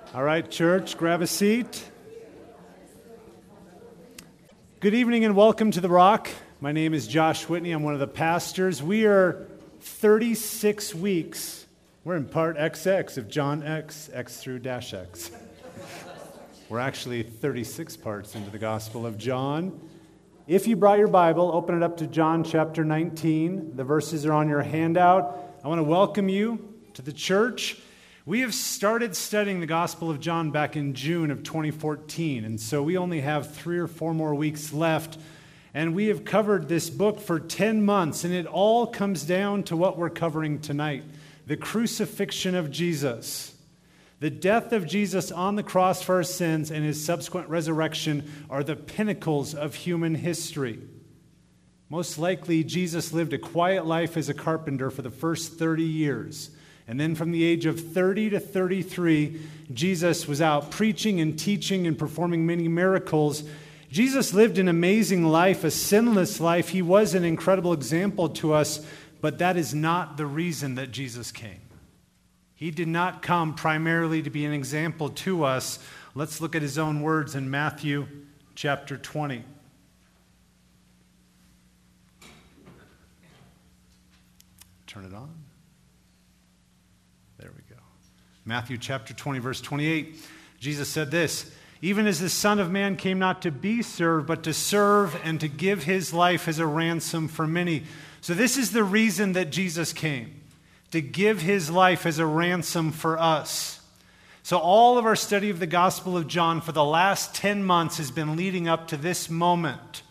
All right, church, grab a seat. Good evening and welcome to The Rock. My name is Josh Whitney. I'm one of the pastors. We are 36 weeks. We're in part XX of John X, X through dash X. We're actually 36 parts into the Gospel of John. If you brought your Bible, open it up to John chapter 19. The verses are on your handout. I want to welcome you to the church. We have started studying the Gospel of John back in June of 2014, and so we only have 3 or 4 more weeks left, and we have covered this book for 10 months, and it all comes down to what we're covering tonight, the crucifixion of Jesus. The death of Jesus on the cross for our sins and his subsequent resurrection are the pinnacles of human history. Most likely, Jesus lived a quiet life as a carpenter for the first 30 years. And then from the age of 30 to 33, Jesus was out preaching and teaching and performing many miracles. Jesus lived an amazing life, a sinless life. He was an incredible example to us, but that is not the reason that Jesus came. He did not come primarily to be an example to us. Let's look at his own words in Matthew chapter 20. Turn it on. There we go. Matthew chapter 20, verse 28. Jesus said this, "Even as the Son of Man came not to be served, but to serve and to give his life as a ransom for many." So this is the reason that Jesus came, to give his life as a ransom for us. So all of our study of the Gospel of John for the last 10 months has been leading up to this moment.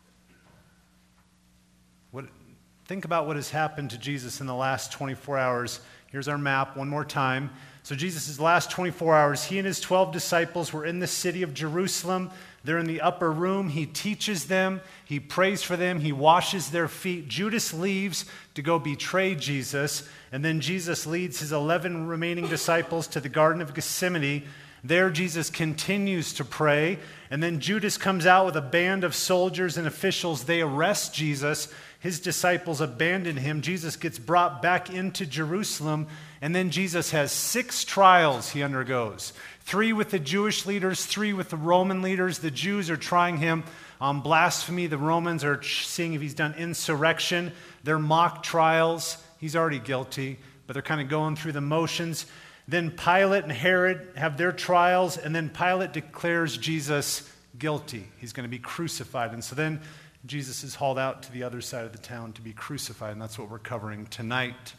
Think about what has happened to Jesus in the last 24 hours. Here's our map one more time. So Jesus' last 24 hours, he and his 12 disciples were in the city of Jerusalem. They're in the upper room. He teaches them. He prays for them. He washes their feet. Judas leaves to go betray Jesus. And then Jesus leads his 11 remaining disciples to the Garden of Gethsemane. There Jesus continues to pray. And then Judas comes out with a band of soldiers and officials. They arrest Jesus. His disciples abandon him. Jesus gets brought back into Jerusalem. And then Jesus has 6 trials he undergoes. 3 with the Jewish leaders, 3 with the Roman leaders. The Jews are trying him on blasphemy. The Romans are seeing if he's done insurrection. They're mock trials. He's already guilty, but they're kind of going through the motions. Then Pilate and Herod have their trials, and then Pilate declares Jesus guilty. He's going to be crucified. And so then Jesus is hauled out to the other side of the town to be crucified, and that's what we're covering tonight.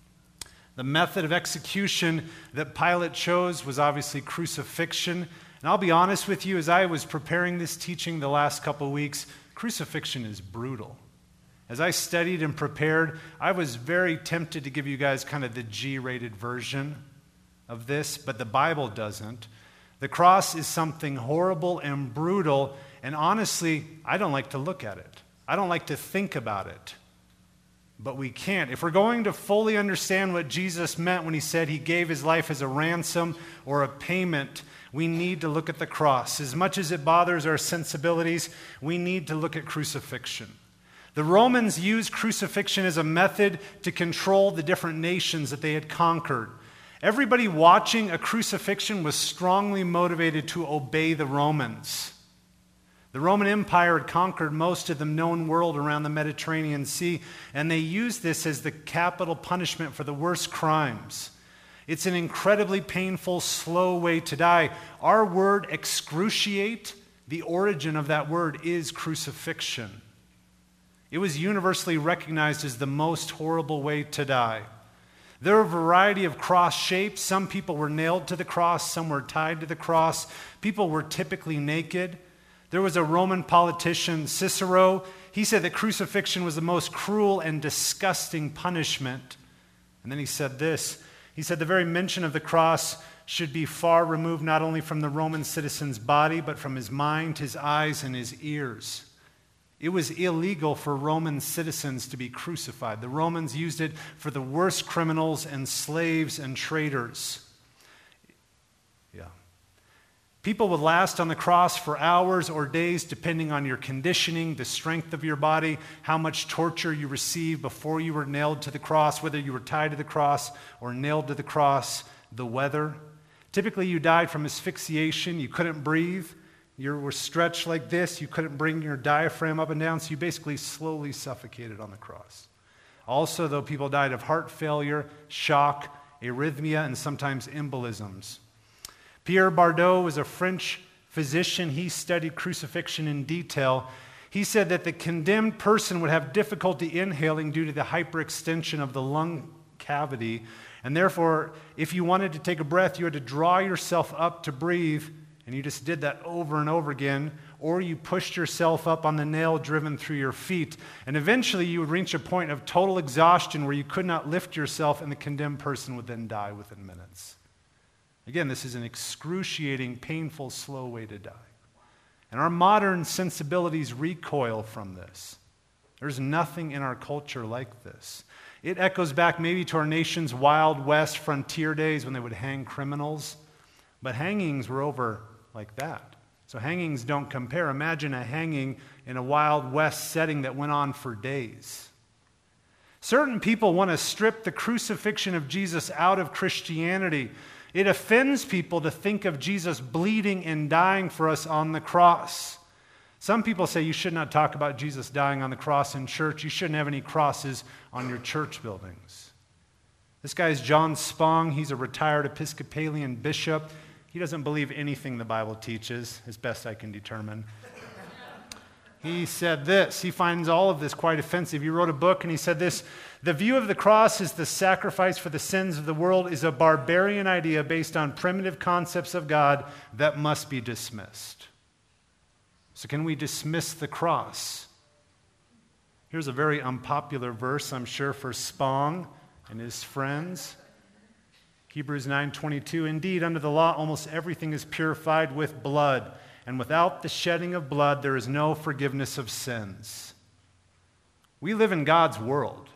The method of execution that Pilate chose was obviously crucifixion. And I'll be honest with you, as I was preparing this teaching the last couple of weeks, crucifixion is brutal. As I studied and prepared, I was very tempted to give you guys kind of the G-rated version of this, but the Bible doesn't. The cross is something horrible and brutal, and honestly, I don't like to look at it. I don't like to think about it. But we can't. If we're going to fully understand what Jesus meant when he said he gave his life as a ransom or a payment, we need to look at the cross. As much as it bothers our sensibilities, we need to look at crucifixion. The Romans used crucifixion as a method to control the different nations that they had conquered. Everybody watching a crucifixion was strongly motivated to obey the Romans. The Roman Empire had conquered most of the known world around the Mediterranean Sea, and they used this as the capital punishment for the worst crimes. It's an incredibly painful, slow way to die. Our word excruciate, the origin of that word is crucifixion. It was universally recognized as the most horrible way to die. There are a variety of cross shapes. Some people were nailed to the cross, some were tied to the cross. People were typically naked. There was a Roman politician, Cicero. He said that crucifixion was the most cruel and disgusting punishment. And then he said this. He said the very mention of the cross should be far removed not only from the Roman citizen's body, but from his mind, his eyes, and his ears. It was illegal for Roman citizens to be crucified. The Romans used it for the worst criminals and slaves and traitors. People would last on the cross for hours or days depending on your conditioning, the strength of your body, how much torture you received before you were nailed to the cross, whether you were tied to the cross or nailed to the cross, the weather. Typically, you died from asphyxiation. You couldn't breathe. You were stretched like this. You couldn't bring your diaphragm up and down, so you basically slowly suffocated on the cross. Also, though, people died of heart failure, shock, arrhythmia, and sometimes embolisms. Pierre Bardot was a French physician. He studied crucifixion in detail. He said that the condemned person would have difficulty inhaling due to the hyperextension of the lung cavity, and therefore, if you wanted to take a breath, you had to draw yourself up to breathe, and you just did that over and over again, or you pushed yourself up on the nail driven through your feet, and eventually you would reach a point of total exhaustion where you could not lift yourself, and the condemned person would then die within minutes. Again, this is an excruciating, painful, slow way to die. And our modern sensibilities recoil from this. There's nothing in our culture like this. It echoes back maybe to our nation's Wild West frontier days when they would hang criminals. But hangings were over like that. So hangings don't compare. Imagine a hanging in a Wild West setting that went on for days. Certain people want to strip the crucifixion of Jesus out of Christianity. It offends people to think of Jesus bleeding and dying for us on the cross. Some people say you should not talk about Jesus dying on the cross in church. You shouldn't have any crosses on your church buildings. This guy is John Spong. He's a retired Episcopalian bishop. He doesn't believe anything the Bible teaches, as best I can determine. He said this. He finds all of this quite offensive. He wrote a book and he said this: "The view of the cross as the sacrifice for the sins of the world is a barbarian idea based on primitive concepts of God that must be dismissed." So can we dismiss the cross? Here's a very unpopular verse, I'm sure, for Spong and his friends. Hebrews 9:22, "Indeed, under the law, almost everything is purified with blood, and without the shedding of blood, there is no forgiveness of sins." We live in God's world.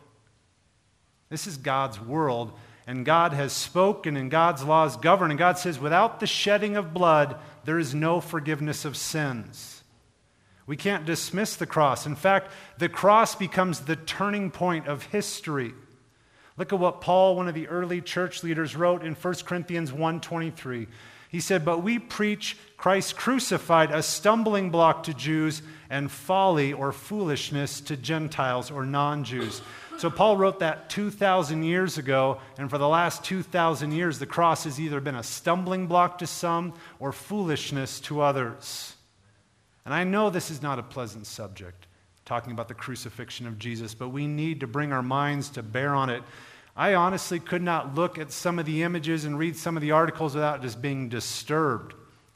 This is God's world, and God has spoken, and God's laws govern, and God says, without the shedding of blood, there is no forgiveness of sins. We can't dismiss the cross. In fact, the cross becomes the turning point of history. Look at what Paul, one of the early church leaders, wrote in 1 Corinthians 1:23. He said, "But we preach Christ crucified, a stumbling block to Jews and folly or foolishness to Gentiles or non-Jews." So Paul wrote that 2,000 years ago, and for the last 2,000 years, the cross has either been a stumbling block to some or foolishness to others. And I know this is not a pleasant subject, talking about the crucifixion of Jesus, but we need to bring our minds to bear on it. I honestly could not look at some of the images and read some of the articles without just being disturbed.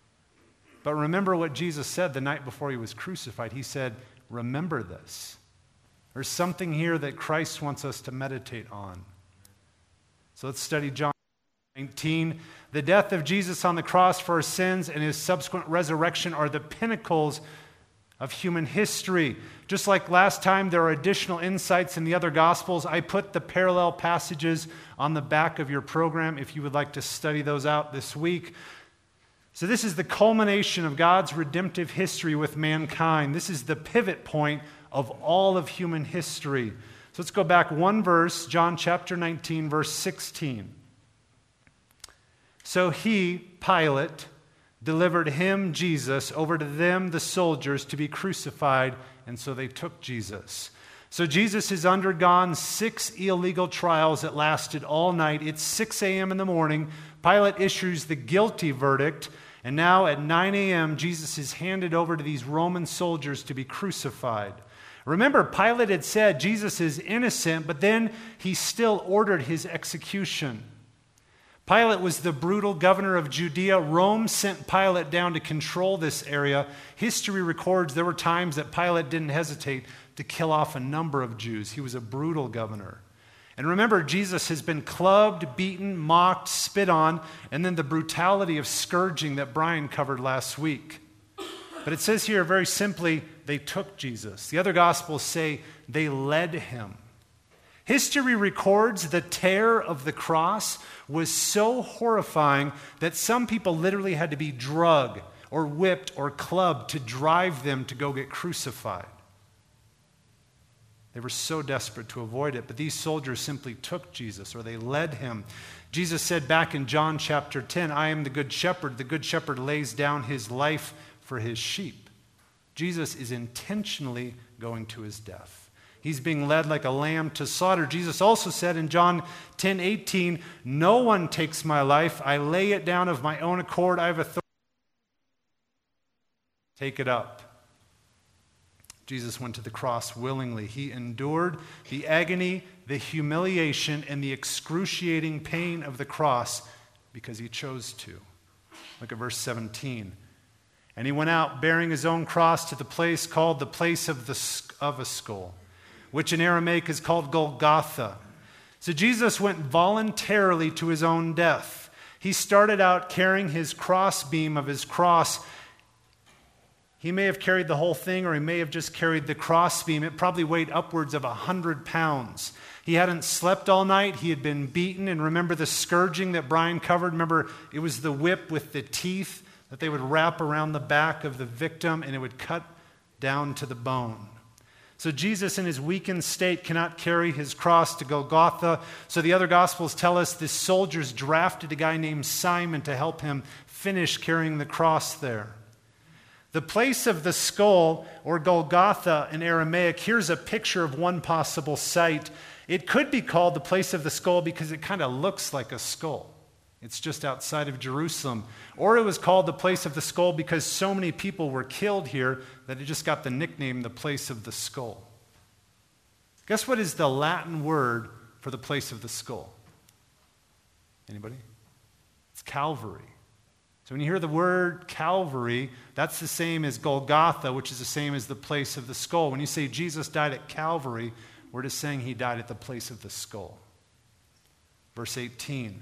But remember what Jesus said the night before he was crucified. He said, remember this. There's something here that Christ wants us to meditate on. So let's study John 19. The death of Jesus on the cross for our sins and his subsequent resurrection are the pinnacles of human history. Just like last time, there are additional insights in the other Gospels. I put the parallel passages on the back of your program if you would like to study those out this week. So this is the culmination of God's redemptive history with mankind. This is the pivot point of all of human history. So let's go back one verse, John chapter 19, verse 16. "So he, Pilate, delivered him, Jesus, over to them, the soldiers, to be crucified, and so they took Jesus." So Jesus has undergone 6 illegal trials that lasted all night. It's 6 a.m. in the morning. Pilate issues the guilty verdict, and now at 9 a.m., Jesus is handed over to these Roman soldiers to be crucified. Remember, Pilate had said Jesus is innocent, but then he still ordered his execution. Pilate was the brutal governor of Judea. Rome sent Pilate down to control this area. History records there were times that Pilate didn't hesitate to kill off a number of Jews. He was a brutal governor. And remember, Jesus has been clubbed, beaten, mocked, spit on, and then the brutality of scourging that Brian covered last week. But it says here very simply, they took Jesus. The other Gospels say they led him. History records the terror of the cross was so horrifying that some people literally had to be drugged or whipped or clubbed to drive them to go get crucified. They were so desperate to avoid it, but these soldiers simply took Jesus, or they led him. Jesus said back in John chapter 10, I am the good shepherd. The good shepherd lays down his life for his sheep. Jesus is intentionally going to his death. He's being led like a lamb to slaughter. Jesus also said in John 10:18, no one takes my life. I lay it down of my own accord. I have authority. Take it up. Jesus went to the cross willingly. He endured the agony, the humiliation, and the excruciating pain of the cross because he chose to. Look at verse 17. And he went out bearing his own cross to the place called the place of a skull, which in Aramaic is called Golgotha. So Jesus went voluntarily to his own death. He started out carrying his crossbeam of his cross. He may have carried the whole thing, or he may have just carried the crossbeam. It probably weighed upwards of 100 pounds. He hadn't slept all night. He had been beaten. And remember the scourging that Brian covered? Remember, it was the whip with the teeth that they would wrap around the back of the victim, and it would cut down to the bone. So Jesus, in his weakened state, cannot carry his cross to Golgotha. So the other Gospels tell us the soldiers drafted a guy named Simon to help him finish carrying the cross there. The place of the skull, or Golgotha in Aramaic, here's a picture of one possible site. It could be called the place of the skull because it kind of looks like a skull. It's just outside of Jerusalem. Or it was called the place of the skull because so many people were killed here that it just got the nickname the place of the skull. Guess what is the Latin word for the place of the skull? Anybody? It's Calvary. So when you hear the word Calvary, that's the same as Golgotha, which is the same as the place of the skull. When you say Jesus died at Calvary, we're just saying he died at the place of the skull. Verse 18.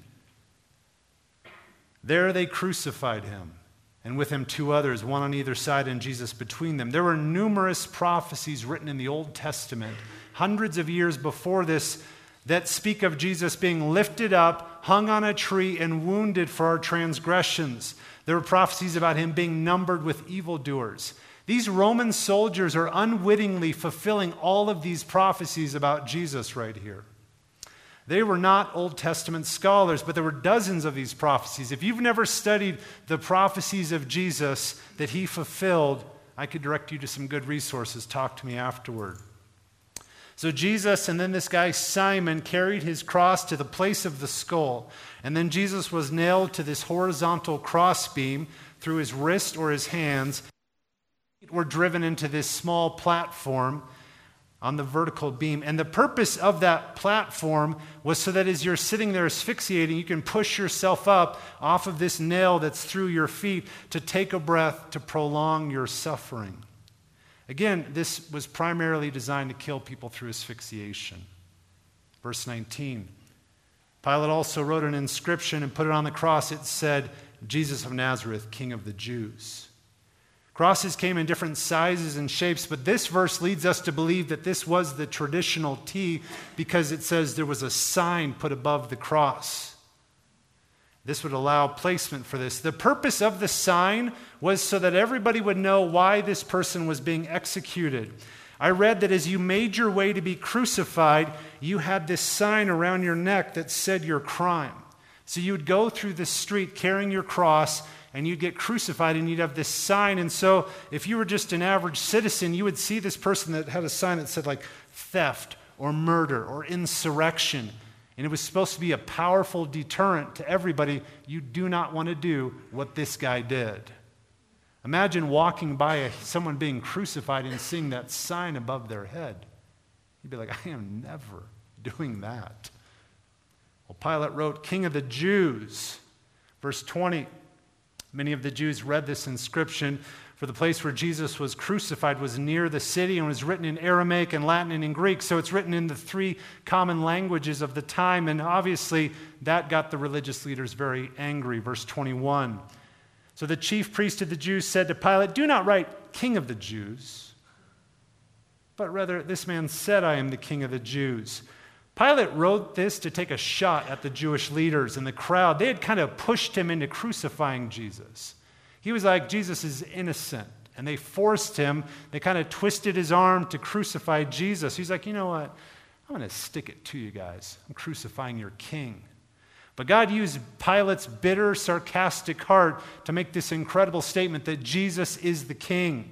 There they crucified him, and with him two others, one on either side and Jesus between them. There were numerous prophecies written in the Old Testament, hundreds of years before this, that speak of Jesus being lifted up, hung on a tree, and wounded for our transgressions. There were prophecies about him being numbered with evildoers. These Roman soldiers are unwittingly fulfilling all of these prophecies about Jesus right here. They were not Old Testament scholars, but there were dozens of these prophecies. If you've never studied the prophecies of Jesus that he fulfilled, I could direct you to some good resources. Talk to me afterward. So Jesus and then this guy Simon carried his cross to the place of the skull. And then Jesus was nailed to this horizontal crossbeam through his wrist or his hands. Were driven into this small platform on the vertical beam. And the purpose of that platform was so that as you're sitting there asphyxiating, you can push yourself up off of this nail that's through your feet to take a breath to prolong your suffering. Again, this was primarily designed to kill people through asphyxiation. Verse 19. Pilate also wrote an inscription and put it on the cross. It said, Jesus of Nazareth, King of the Jews. Crosses came in different sizes and shapes, but this verse leads us to believe that this was the traditional T because it says there was a sign put above the cross. This would allow placement for this. The purpose of the sign was so that everybody would know why this person was being executed. I read that as you made your way to be crucified, you had this sign around your neck that said your crime. So you would go through the street carrying your cross, and you'd get crucified, and you'd have this sign. And so if you were just an average citizen, you would see this person that had a sign that said like theft or murder or insurrection. And it was supposed to be a powerful deterrent to everybody. You do not want to do what this guy did. Imagine walking by someone being crucified and seeing that sign above their head. You'd be like, I am never doing that. Well, Pilate wrote, King of the Jews. Verse 20, many of the Jews read this inscription, for the place where Jesus was crucified was near the city and was written in Aramaic and Latin and in Greek. So it's written in the three common languages of the time. And obviously that got the religious leaders very angry. Verse 21. So the chief priest of the Jews said to Pilate, do not write King of the Jews, but rather this man said, I am the King of the Jews. Pilate wrote this to take a shot at the Jewish leaders and the crowd. They had kind of pushed him into crucifying Jesus. He was like, Jesus is innocent. And they forced him. They kind of twisted his arm to crucify Jesus. He's like, you know what? I'm going to stick it to you guys. I'm crucifying your king. But God used Pilate's bitter, sarcastic heart to make this incredible statement that Jesus is the king.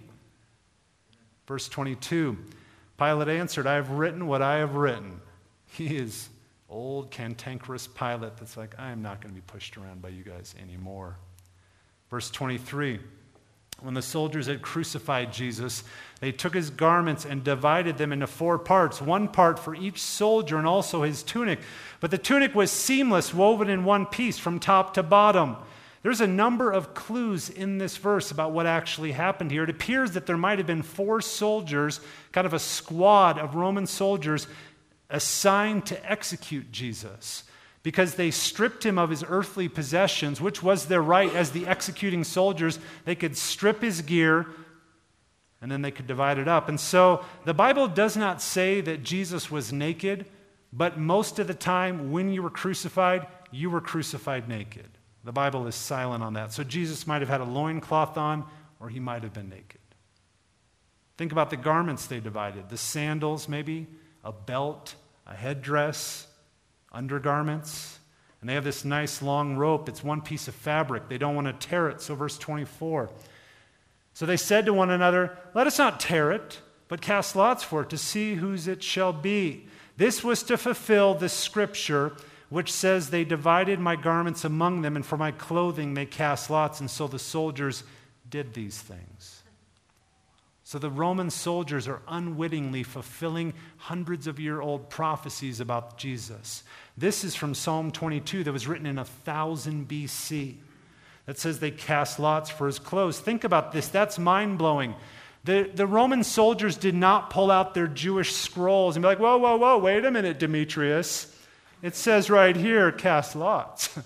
Verse 22, Pilate answered, I have written what I have written. He is old, cantankerous Pilate that's like, I am not going to be pushed around by you guys anymore. Verse 23, when the soldiers had crucified Jesus, they took his garments and divided them into 4 parts, 1 part for each soldier and also his tunic. But the tunic was seamless, woven in one piece from top to bottom. There's a number of clues in this verse about what actually happened here. It appears that there might have been 4 soldiers, kind of a squad of Roman soldiers assigned to execute Jesus, because they stripped him of his earthly possessions, which was their right as the executing soldiers. They could strip his gear, and then they could divide it up. And so the Bible does not say that Jesus was naked, but most of the time when you were crucified naked. The Bible is silent on that. So Jesus might have had a loincloth on, or he might have been naked. Think about the garments they divided. The sandals, maybe, a belt, a headdress, undergarments. And they have this nice long rope. It's one piece of fabric. They don't want to tear it. So verse 24. So they said to one another, let us not tear it, but cast lots for it to see whose it shall be. This was to fulfill the scripture which says, they divided my garments among them, and for my clothing they cast lots. And so the soldiers did these things. So the Roman soldiers are unwittingly fulfilling hundreds of year-old prophecies about Jesus. This is from Psalm 22 that was written in 1000 BC. That says they cast lots for his clothes. Think about this. That's mind-blowing. The Roman soldiers did not pull out their Jewish scrolls and be like, whoa, whoa, whoa, wait a minute, Demetrius. It says right here, cast lots.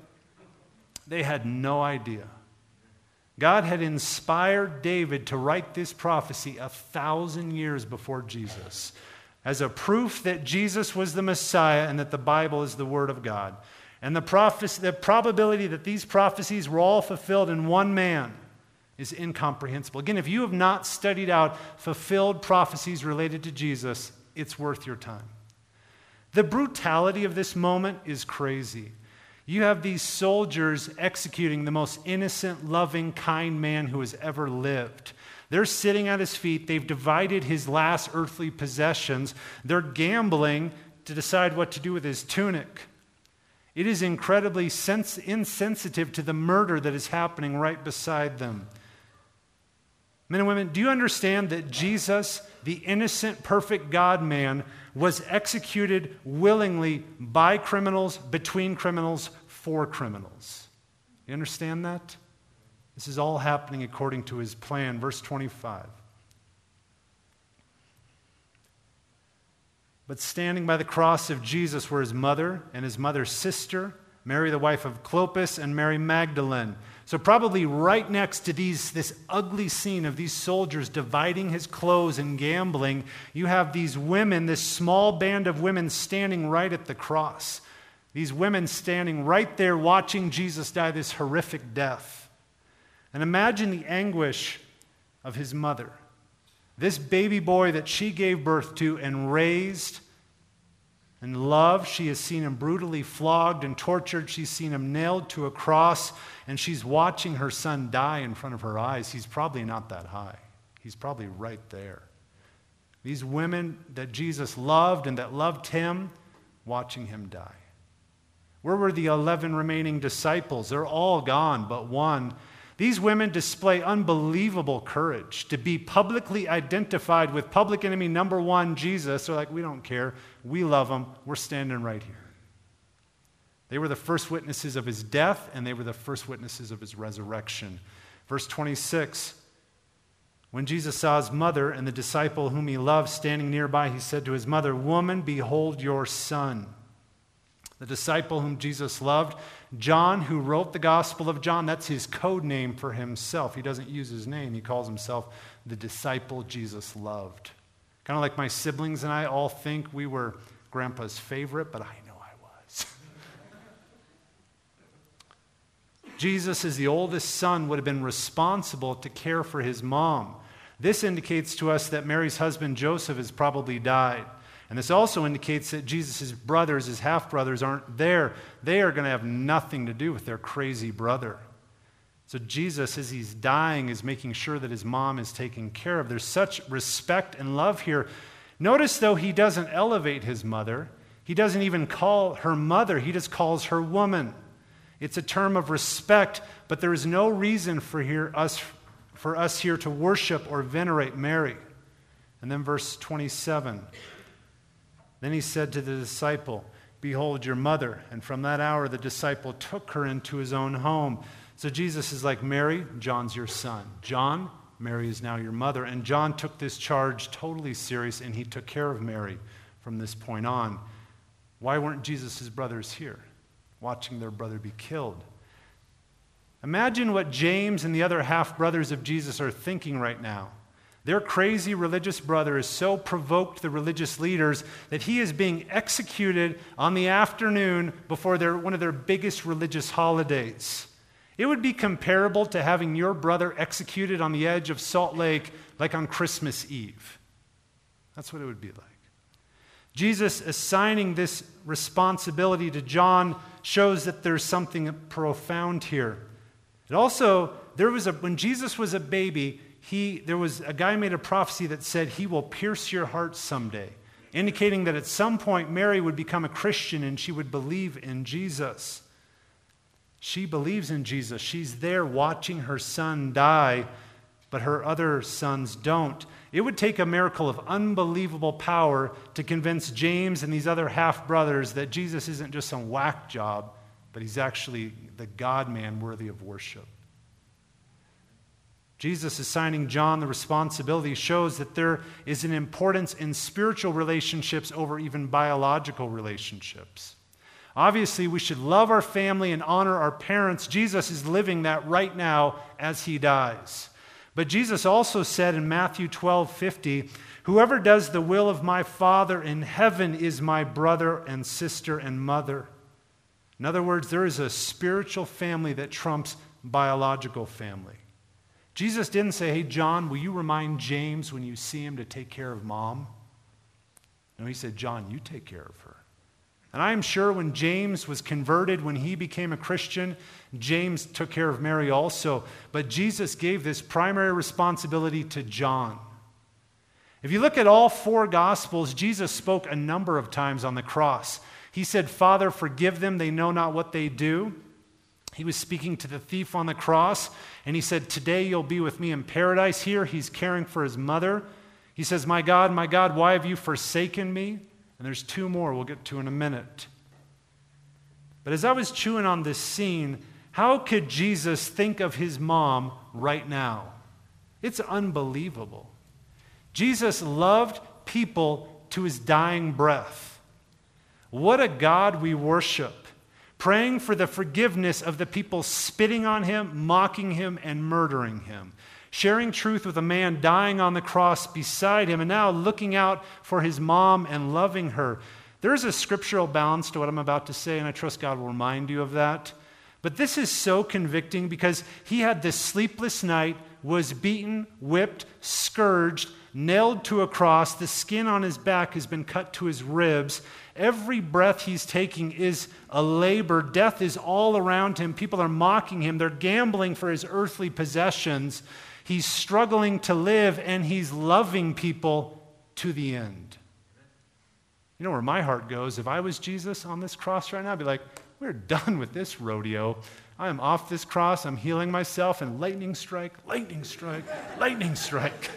They had no idea. God had inspired David to write this prophecy 1,000 years before Jesus as a proof that Jesus was the Messiah and that the Bible is the Word of God. And the probability that these prophecies were all fulfilled in one man is incomprehensible. Again, if you have not studied out fulfilled prophecies related to Jesus, it's worth your time. The brutality of this moment is crazy. You have these soldiers executing the most innocent, loving, kind man who has ever lived. They're sitting at his feet. They've divided his last earthly possessions. They're gambling to decide what to do with his tunic. It is incredibly insensitive to the murder that is happening right beside them. Men and women, do you understand that Jesus, the innocent, perfect God-man, was executed willingly by criminals, between criminals, for criminals? You understand that? This is all happening according to his plan. Verse 25. But standing by the cross of Jesus were his mother and his mother's sister, Mary the wife of Clopas, and Mary Magdalene. So probably right next to this ugly scene of these soldiers dividing his clothes and gambling, you have these women, this small band of women standing right at the cross. These women standing right there watching Jesus die this horrific death. And imagine the anguish of his mother. This baby boy that she gave birth to and raised and loved, she has seen him brutally flogged and tortured. She's seen him nailed to a cross, and she's watching her son die in front of her eyes. He's probably not that high. He's probably right there. These women that Jesus loved and that loved him, watching him die. Where were the 11 remaining disciples? They're all gone but one. These women display unbelievable courage to be publicly identified with public enemy number one, Jesus. They're like, we don't care. We love him. We're standing right here. They were the first witnesses of his death, and they were the first witnesses of his resurrection. Verse 26, when Jesus saw his mother and the disciple whom he loved standing nearby, he said to his mother, "Woman, behold your son." The disciple whom Jesus loved, John, who wrote the Gospel of John, that's his code name for himself. He doesn't use his name. He calls himself the disciple Jesus loved. Kind of like my siblings and I all think we were Grandpa's favorite, but I know I was. Jesus, as the oldest son, would have been responsible to care for his mom. This indicates to us that Mary's husband Joseph has probably died. And this also indicates that Jesus' brothers, his half-brothers, aren't there. They are going to have nothing to do with their crazy brother. So Jesus, as he's dying, is making sure that his mom is taken care of. There's such respect and love here. Notice, though, he doesn't elevate his mother. He doesn't even call her mother. He just calls her woman. It's a term of respect, but there is no reason for us here to worship or venerate Mary. And then verse 27. Then he said to the disciple, "Behold your mother." And from that hour the disciple took her into his own home. So Jesus is like, Mary, John's your son. John, Mary is now your mother. And John took this charge totally serious, and he took care of Mary from this point on. Why weren't Jesus' brothers here, watching their brother be killed? Imagine what James and the other half-brothers of Jesus are thinking right now. Their crazy religious brother has so provoked the religious leaders that he is being executed on the afternoon before one of their biggest religious holidays. It would be comparable to having your brother executed on the edge of Salt Lake like on Christmas Eve. That's what it would be like. Jesus assigning this responsibility to John shows that there's something profound here. It also, when Jesus was a baby, there was a guy made a prophecy that said he will pierce your heart someday, indicating that at some point Mary would become a Christian and she would believe in Jesus. She believes in Jesus. She's there watching her son die, but her other sons don't. It would take a miracle of unbelievable power to convince James and these other half-brothers that Jesus isn't just some whack job, but he's actually the God-man worthy of worship. Jesus assigning John the responsibility shows that there is an importance in spiritual relationships over even biological relationships. Obviously, we should love our family and honor our parents. Jesus is living that right now as he dies. But Jesus also said in Matthew 12:50, "Whoever does the will of my Father in heaven is my brother and sister and mother." In other words, there is a spiritual family that trumps biological family. Jesus didn't say, "Hey, John, will you remind James when you see him to take care of mom?" No, he said, "John, you take care of her." And I am sure when James was converted, when he became a Christian, James took care of Mary also. But Jesus gave this primary responsibility to John. If you look at all four Gospels, Jesus spoke a number of times on the cross. He said, "Father, forgive them, they know not what they do." He was speaking to the thief on the cross, and he said, "Today you'll be with me in paradise." Here he's caring for his mother. He says, my God, why have you forsaken me?" And there's two more we'll get to in a minute. But as I was chewing on this scene, how could Jesus think of his mom right now? It's unbelievable. Jesus loved people to his dying breath. What a God we worship. Praying for the forgiveness of the people spitting on him, mocking him, and murdering him. Sharing truth with a man dying on the cross beside him, and now looking out for his mom and loving her. There's a scriptural balance to what I'm about to say, and I trust God will remind you of that. But this is so convicting because he had this sleepless night, was beaten, whipped, scourged, nailed to a cross. The skin on his back has been cut to his ribs. Every breath he's taking is a labor. Death is all around him. People are mocking him. They're gambling for his earthly possessions. He's struggling to live, and he's loving people to the end. You know where my heart goes? If I was Jesus on this cross right now, I'd be like, we're done with this rodeo. I am off this cross. I'm healing myself, and lightning strike, lightning strike, lightning strike.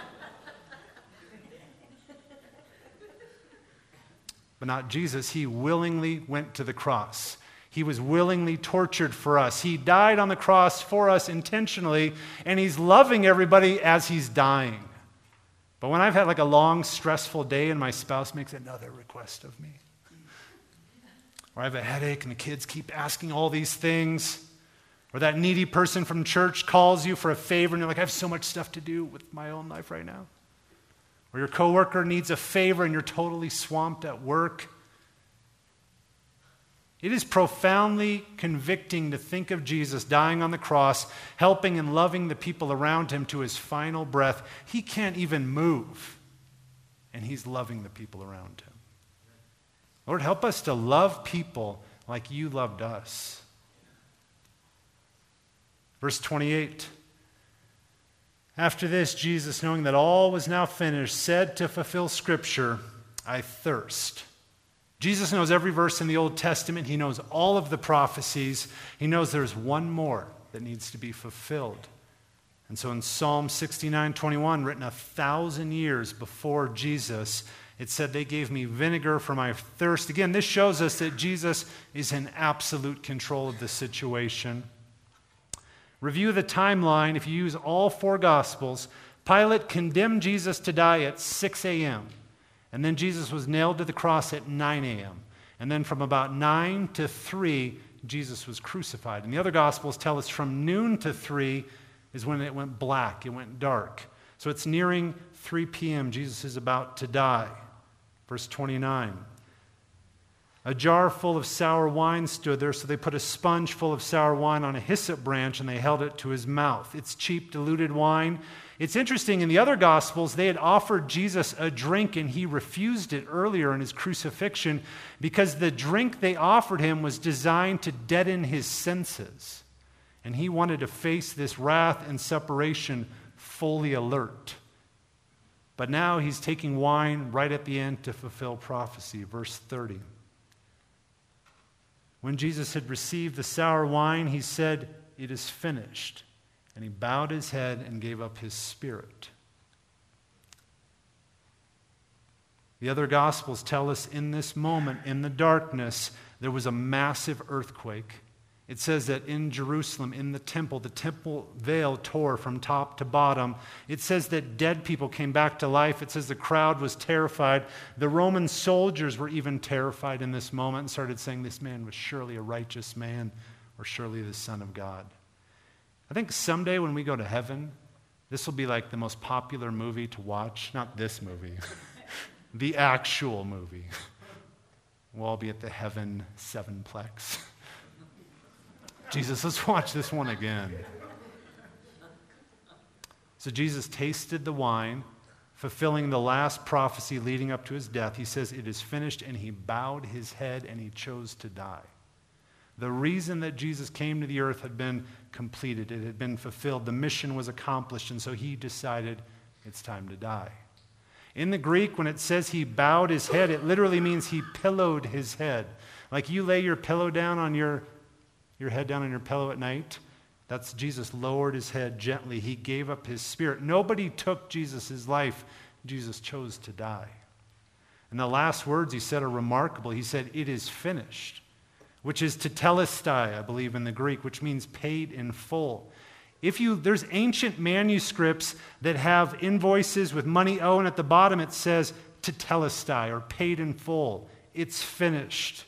But not Jesus. He willingly went to the cross. He was willingly tortured for us. He died on the cross for us intentionally, and he's loving everybody as he's dying. But when I've had like a long, stressful day and my spouse makes another request of me, or I have a headache and the kids keep asking all these things, or that needy person from church calls you for a favor and you're like, I have so much stuff to do with my own life right now. Or your coworker needs a favor and you're totally swamped at work. It is profoundly convicting to think of Jesus dying on the cross, helping and loving the people around him to his final breath. He can't even move. and he's loving the people around him. Lord, help us to love people like you loved us. Verse 28. After this, Jesus, knowing that all was now finished, said to fulfill Scripture, I thirst. Jesus knows every verse in the Old Testament. He knows all of the prophecies. He knows there's one more that needs to be fulfilled. And so in Psalm 69:21, written 1,000 years before Jesus, it said, they gave me vinegar for my thirst. Again, this shows us that Jesus is in absolute control of the situation. Review the timeline. If you use all four Gospels, Pilate condemned Jesus to die at 6 a.m. And then Jesus was nailed to the cross at 9 a.m. And then from about 9 to 3, Jesus was crucified. And the other Gospels tell us from noon to 3 is when it went black, it went dark. So it's nearing 3 p.m. Jesus is about to die. Verse 29. A jar full of sour wine stood there, so they put a sponge full of sour wine on a hyssop branch and they held it to his mouth. It's cheap, diluted wine. It's interesting, in the other Gospels, they had offered Jesus a drink and he refused it earlier in his crucifixion because the drink they offered him was designed to deaden his senses. And he wanted to face this wrath and separation fully alert. But now he's taking wine right at the end to fulfill prophecy. Verse 30. When Jesus had received the sour wine, he said, it is finished. And he bowed his head and gave up his spirit. The other Gospels tell us in this moment, in the darkness, there was a massive earthquake. It says that in Jerusalem, in the temple veil tore from top to bottom. It says that dead people came back to life. It says the crowd was terrified. The Roman soldiers were even terrified in this moment and started saying this man was surely a righteous man or surely the Son of God. I think someday when we go to heaven, this will be like the most popular movie to watch. Not this movie, the actual movie. We'll all be at the Heaven Sevenplex. Jesus, let's watch this one again. So Jesus tasted the wine, fulfilling the last prophecy leading up to his death. He says, it is finished, and he bowed his head and he chose to die. The reason that Jesus came to the earth had been completed. It had been fulfilled. The mission was accomplished, and so he decided it's time to die. In the Greek, when it says he bowed his head, it literally means he pillowed his head. Like you lay your pillow down on your head down on your pillow at night. That's Jesus lowered his head gently. He gave up his spirit. Nobody took Jesus' life. Jesus chose to die. And the last words he said are remarkable. He said, it is finished, which is tetelestai, I believe in the Greek, which means paid in full. There's ancient manuscripts that have invoices with money owed, and at the bottom it says tetelestai, or paid in full. It's finished.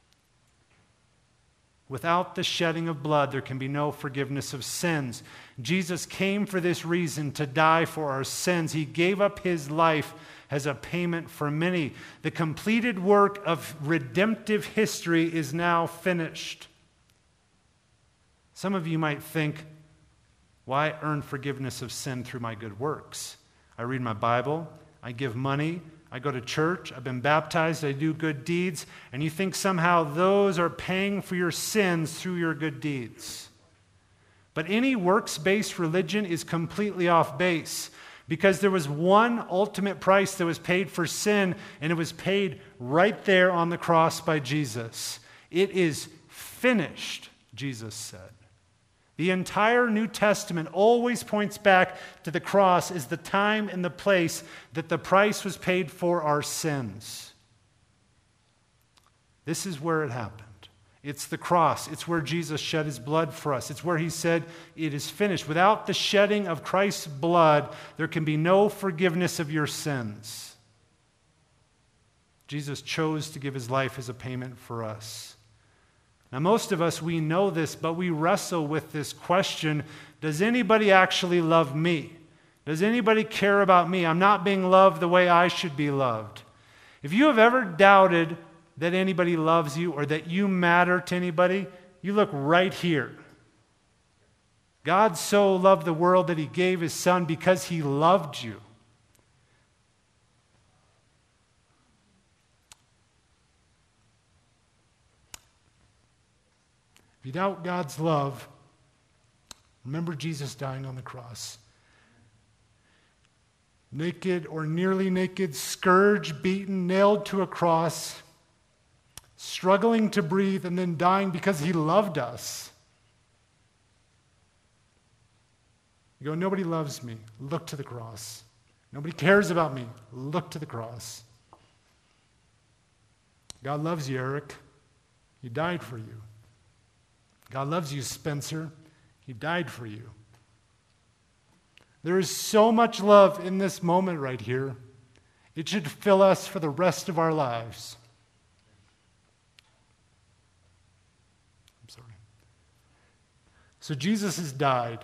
Without the shedding of blood, there can be no forgiveness of sins. Jesus came for this reason, to die for our sins. He gave up his life as a payment for many. The completed work of redemptive history is now finished. Some of you might think, why earn forgiveness of sin through my good works? I read my Bible, I give money, I go to church, I've been baptized, I do good deeds, and you think somehow those are paying for your sins through your good deeds. But any works-based religion is completely off base, because there was one ultimate price that was paid for sin, and it was paid right there on the cross by Jesus. It is finished, Jesus said. The entire New Testament always points back to the cross as the time and the place that the price was paid for our sins. This is where it happened. It's the cross. It's where Jesus shed his blood for us. It's where he said, it is finished. Without the shedding of Christ's blood, there can be no forgiveness of your sins. Jesus chose to give his life as a payment for us. Now, most of us, we know this, but we wrestle with this question, does anybody actually love me? Does anybody care about me? I'm not being loved the way I should be loved. If you have ever doubted that anybody loves you or that you matter to anybody, you look right here. God so loved the world that he gave his son because he loved you. If you doubt God's love, remember Jesus dying on the cross. Naked or nearly naked, scourged, beaten, nailed to a cross, struggling to breathe, and then dying because he loved us. You go, nobody loves me. Look to the cross. Nobody cares about me. Look to the cross. God loves you, Eric. He died for you. God loves you, Spencer. He died for you. There is so much love in this moment right here. It should fill us for the rest of our lives. I'm sorry. So Jesus has died.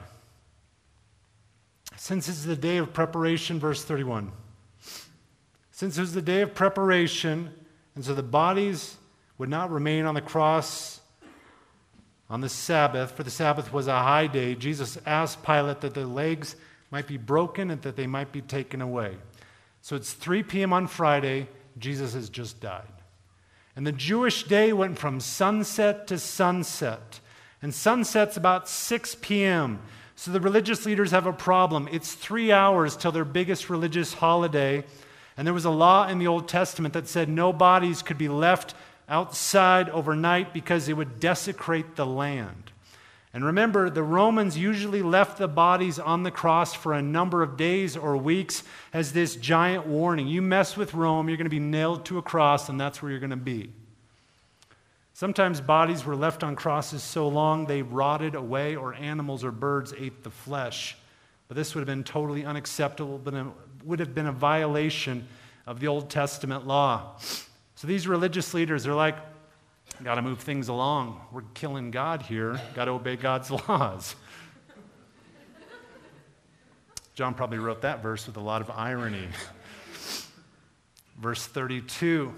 Since it's the day of preparation, verse 31. Since it was the day of preparation, and so the bodies would not remain on the cross on the Sabbath, for the Sabbath was a high day, Jesus asked Pilate that the legs might be broken and that they might be taken away. So it's 3 p.m. on Friday. Jesus has just died. And the Jewish day went from sunset to sunset. And sunset's about 6 p.m. So the religious leaders have a problem. It's 3 hours till their biggest religious holiday. And there was a law in the Old Testament that said no bodies could be left outside overnight because it would desecrate the land. And remember, the Romans usually left the bodies on the cross for a number of days or weeks as this giant warning. You mess with Rome, you're going to be nailed to a cross, and that's where you're going to be. Sometimes bodies were left on crosses so long they rotted away, or animals or birds ate the flesh. But this would have been totally unacceptable, but it would have been a violation of the Old Testament law. So these religious leaders are like, got to move things along. We're killing God here. Got to obey God's laws. John probably wrote that verse with a lot of irony. Verse 32.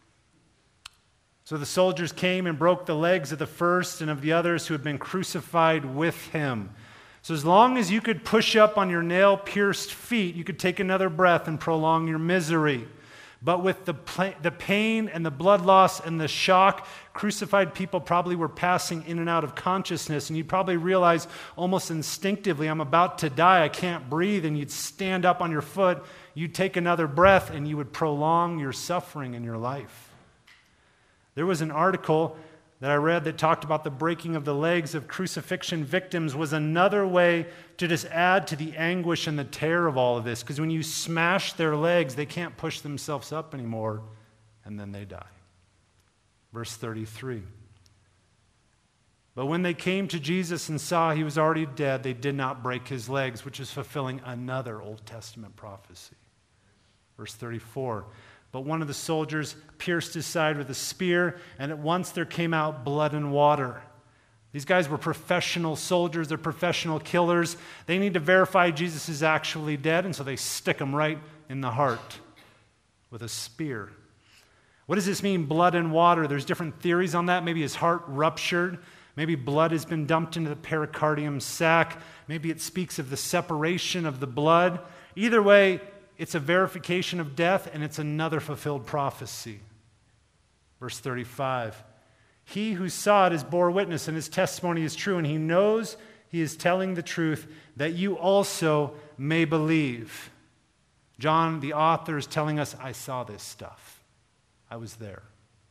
So the soldiers came and broke the legs of the first and of the others who had been crucified with him. So as long as you could push up on your nail-pierced feet, you could take another breath and prolong your misery. But with the pain and the blood loss and the shock, crucified people probably were passing in and out of consciousness, and you'd probably realize almost instinctively, I'm about to die, I can't breathe, and you'd stand up on your foot, you'd take another breath, and you would prolong your suffering in your life. There was an article that I read that talked about the breaking of the legs of crucifixion victims was another way to just add to the anguish and the terror of all of this. Because when you smash their legs, they can't push themselves up anymore, and then they die. Verse 33. But when they came to Jesus and saw he was already dead, they did not break his legs, which is fulfilling another Old Testament prophecy. Verse 34. But one of the soldiers pierced his side with a spear, and at once there came out blood and water. These guys were professional soldiers. They're professional killers. They need to verify Jesus is actually dead, and so they stick him right in the heart with a spear. What does this mean, blood and water? There's different theories on that. Maybe his heart ruptured. Maybe blood has been dumped into the pericardium sac. Maybe it speaks of the separation of the blood. Either way, it's a verification of death, and it's another fulfilled prophecy. Verse 35. He who saw it has bore witness, and his testimony is true, and he knows he is telling the truth, that you also may believe. John, the author, is telling us, I saw this stuff. I was there.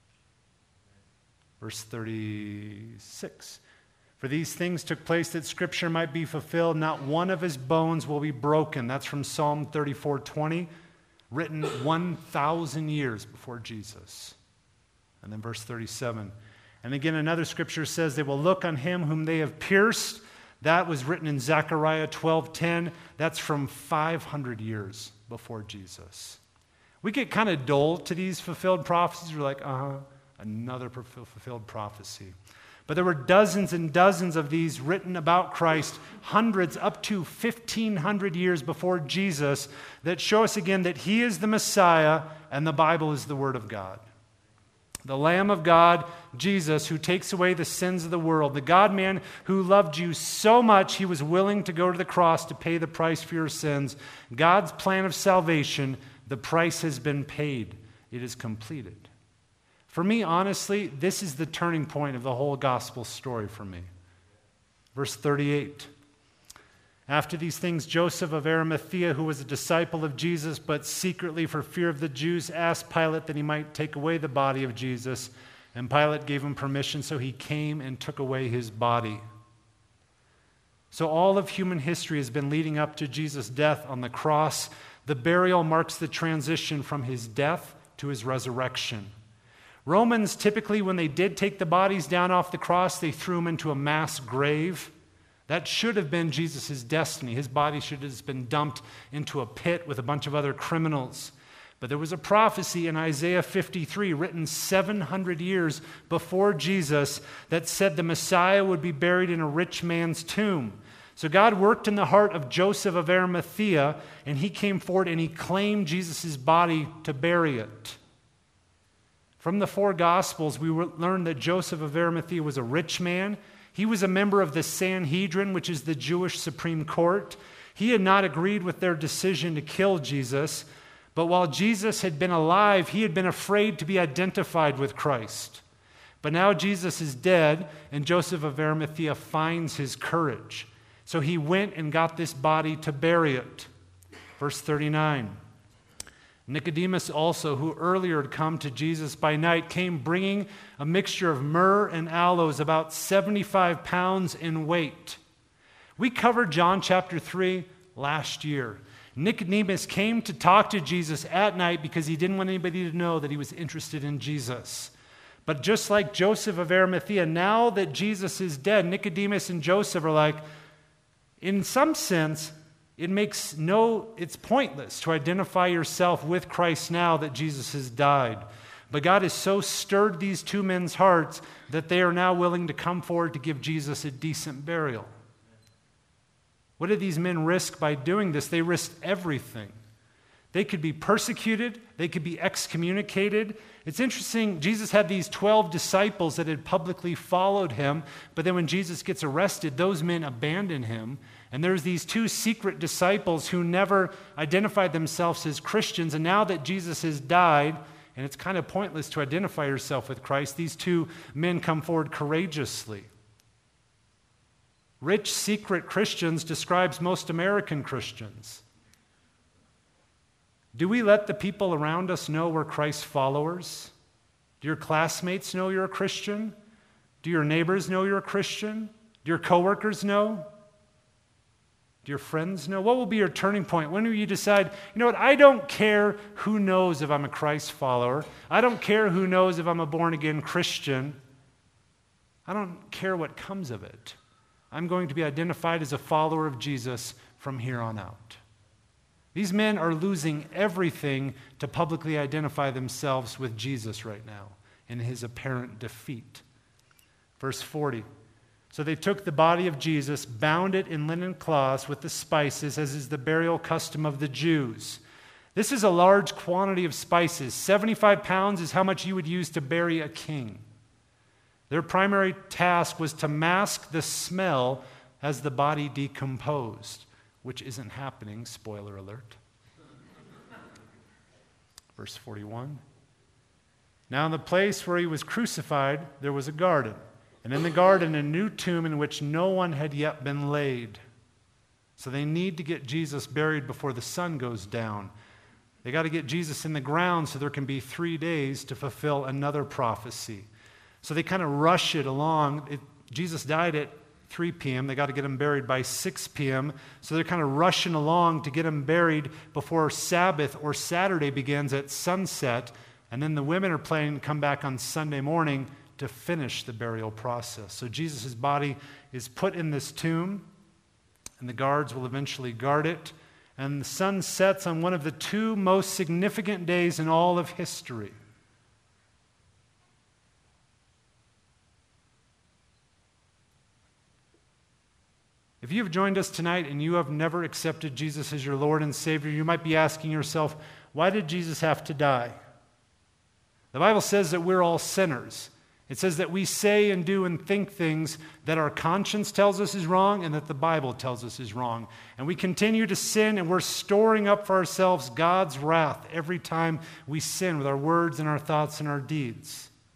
Verse 36. For these things took place that Scripture might be fulfilled. Not one of his bones will be broken. That's from Psalm 34:20, written 1,000 years before Jesus. And then verse 37. And again, another Scripture says, they will look on him whom they have pierced. That was written in Zechariah 12:10. That's from 500 years before Jesus. We get kind of dull to these fulfilled prophecies. We're like, another fulfilled prophecy. But there were dozens and dozens of these written about Christ, hundreds up to 1,500 years before Jesus, that show us again that he is the Messiah and the Bible is the Word of God. The Lamb of God, Jesus, who takes away the sins of the world. The God-man who loved you so much he was willing to go to the cross to pay the price for your sins. God's plan of salvation, the price has been paid. It is completed. For me, honestly, this is the turning point of the whole gospel story for me. Verse 38. After these things, Joseph of Arimathea, who was a disciple of Jesus, but secretly for fear of the Jews, asked Pilate that he might take away the body of Jesus. And Pilate gave him permission, so he came and took away his body. So all of human history has been leading up to Jesus' death on the cross. The burial marks the transition from his death to his resurrection. Romans, typically, when they did take the bodies down off the cross, they threw them into a mass grave. That should have been Jesus' destiny. His body should have been dumped into a pit with a bunch of other criminals. But there was a prophecy in Isaiah 53, written 700 years before Jesus, that said the Messiah would be buried in a rich man's tomb. So God worked in the heart of Joseph of Arimathea, and he came forward and he claimed Jesus' body to bury it. From the four Gospels, we learned that Joseph of Arimathea was a rich man. He was a member of the Sanhedrin, which is the Jewish Supreme Court. He had not agreed with their decision to kill Jesus, but while Jesus had been alive, he had been afraid to be identified with Christ. But now Jesus is dead, and Joseph of Arimathea finds his courage. So he went and got this body to bury it. Verse 39. Nicodemus also, who earlier had come to Jesus by night, came bringing a mixture of myrrh and aloes, about 75 pounds in weight. We covered John chapter 3 last year. Nicodemus came to talk to Jesus at night because he didn't want anybody to know that he was interested in Jesus. But just like Joseph of Arimathea, now that Jesus is dead, Nicodemus and Joseph are like, in some sense, it's pointless to identify yourself with Christ now that Jesus has died. But God has so stirred these two men's hearts that they are now willing to come forward to give Jesus a decent burial. What did these men risk by doing this? They risked everything. They could be persecuted. They could be excommunicated. It's interesting, Jesus had these 12 disciples that had publicly followed him, but then when Jesus gets arrested, those men abandon him. And there's these two secret disciples who never identified themselves as Christians, and now that Jesus has died, and it's kind of pointless to identify yourself with Christ, these two men come forward courageously. Rich, secret Christians describes most American Christians. Do we let the people around us know we're Christ's followers? Do your classmates know you're a Christian? Do your neighbors know you're a Christian? Do your coworkers know? Do your friends know? What will be your turning point? When will you decide, you know what, I don't care who knows if I'm a Christ follower. I don't care who knows if I'm a born-again Christian. I don't care what comes of it. I'm going to be identified as a follower of Jesus from here on out. These men are losing everything to publicly identify themselves with Jesus right now in his apparent defeat. Verse 40. So they took the body of Jesus, bound it in linen cloths with the spices, as is the burial custom of the Jews. This is a large quantity of spices. 75 pounds is how much you would use to bury a king. Their primary task was to mask the smell as the body decomposed, which isn't happening, spoiler alert. Verse 41. Now in the place where he was crucified, there was a garden, and in the garden a new tomb in which no one had yet been laid. So they need to get Jesus buried before the sun goes down. They got to get Jesus in the ground so there can be 3 days to fulfill another prophecy. So they kind of rush it along. Jesus died at 3 p.m. They got to get him buried by 6 p.m. So they're kind of rushing along to get him buried before Sabbath or Saturday begins at sunset. And then the women are planning to come back on Sunday morning to finish the burial process. So Jesus' body is put in this tomb, and the guards will eventually guard it. And the sun sets on one of the 2 most significant days in all of history. If you've joined us tonight and you have never accepted Jesus as your Lord and Savior, you might be asking yourself, why did Jesus have to die? The Bible says that we're all sinners. It says that we say and do and think things that our conscience tells us is wrong and that the Bible tells us is wrong. And we continue to sin, and we're storing up for ourselves God's wrath every time we sin with our words and our thoughts and our deeds.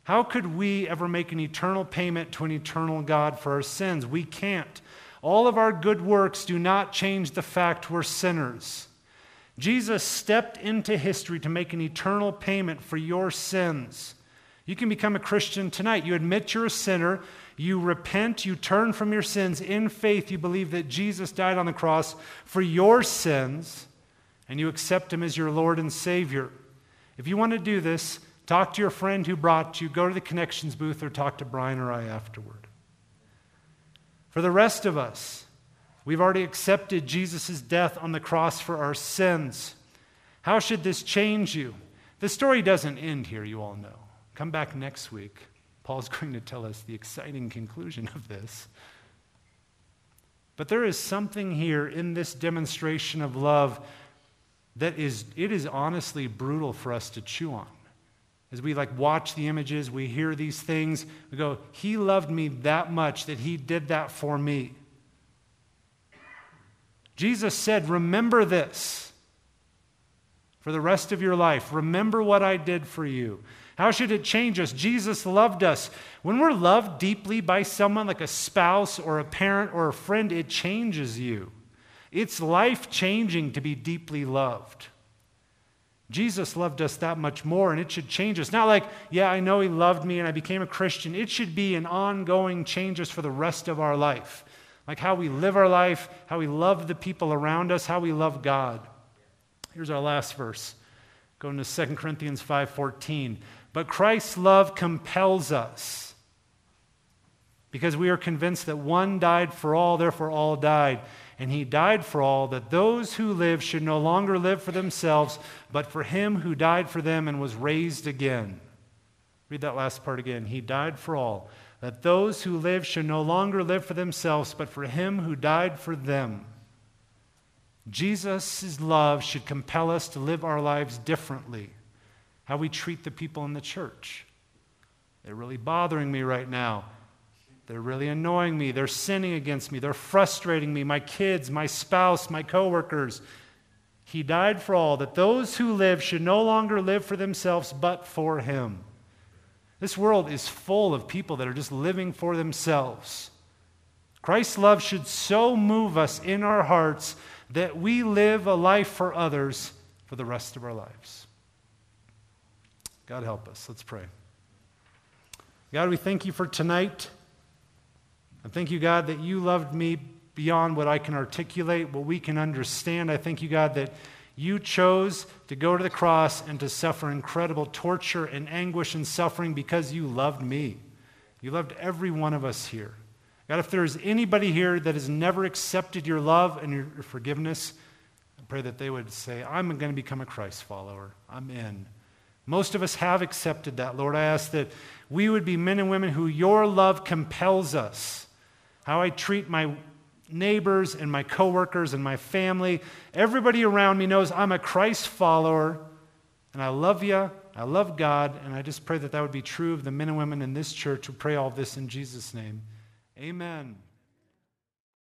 How could we ever make an eternal payment to an eternal God for our sins? We can't. All of our good works do not change the fact we're sinners. Jesus stepped into history to make an eternal payment for your sins. You can become a Christian tonight. You admit you're a sinner. You repent. You turn from your sins. In faith, you believe that Jesus died on the cross for your sins, and you accept him as your Lord and Savior. If you want to do this, talk to your friend who brought you. Go to the Connections booth or talk to Brian or I afterward. For the rest of us, we've already accepted Jesus' death on the cross for our sins. How should this change you? The story doesn't end here, you all know. Come back next week. Paul's going to tell us the exciting conclusion of this. But there is something here in this demonstration of love that is honestly brutal for us to chew on. As we watch the images, we hear these things, we go, he loved me that much that he did that for me. Jesus said, remember this for the rest of your life. Remember what I did for you. How should it change us? Jesus loved us. When we're loved deeply by someone like a spouse or a parent or a friend, it changes you. It's life-changing to be deeply loved. Jesus loved us that much more, and it should change us. Not I know he loved me and I became a Christian. It should be an ongoing change us for the rest of our life. Like how we live our life, how we love the people around us, how we love God. Here's our last verse. Going to 2 Corinthians 5:14. But Christ's love compels us, because we are convinced that one died for all, therefore all died. And he died for all, that those who live should no longer live for themselves, but for him who died for them and was raised again. Read that last part again. He died for all, that those who live should no longer live for themselves, but for him who died for them. Jesus' love should compel us to live our lives differently. How we treat the people in the church. They're really bothering me right now. They're really annoying me. They're sinning against me. They're frustrating me. My kids, my spouse, my coworkers. He died for all, that those who live should no longer live for themselves, but for him. This world is full of people that are just living for themselves. Christ's love should so move us in our hearts that we live a life for others for the rest of our lives. God help us. Let's pray. God, we thank you for tonight. I thank you, God, that you loved me beyond what I can articulate, what we can understand. I thank you, God, that you chose to go to the cross and to suffer incredible torture and anguish and suffering because you loved me. You loved every one of us here. God, if there is anybody here that has never accepted your love and your forgiveness, I pray that they would say, I'm going to become a Christ follower. I'm in. Most of us have accepted that, Lord. I ask that we would be men and women who your love compels us. How I treat my neighbors and my coworkers and my family. Everybody around me knows I'm a Christ follower, and I love you, I love God, and I just pray that that would be true of the men and women in this church. We pray all this in Jesus' name. Amen.